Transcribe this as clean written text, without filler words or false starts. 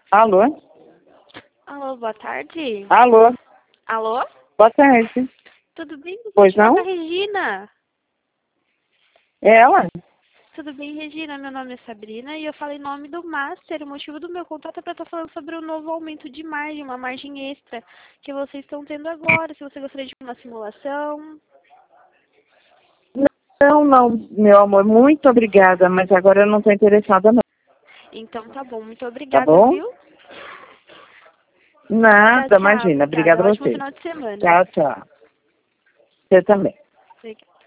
Alô? Alô, boa tarde. Alô? Alô? Boa tarde. Tudo bem? Pois não? Com a Regina. É ela? Tudo bem, Regina? Meu nome é Sabrina e eu falo em nome do Master. O motivo do meu contato é para estar falando sobre o novo aumento de margem, uma margem extra que vocês estão tendo agora. Se você gostaria de uma simulação. Não, não, meu amor, muito obrigada, mas agora eu não estou interessada não, Então tá bom. Muito tá obrigada, bom? viu? Tchau, Nada, tchau. imagina, Obrigada. obrigada a Ótimo você. final de semana. Tchau, tchau. Você também. Obrigada.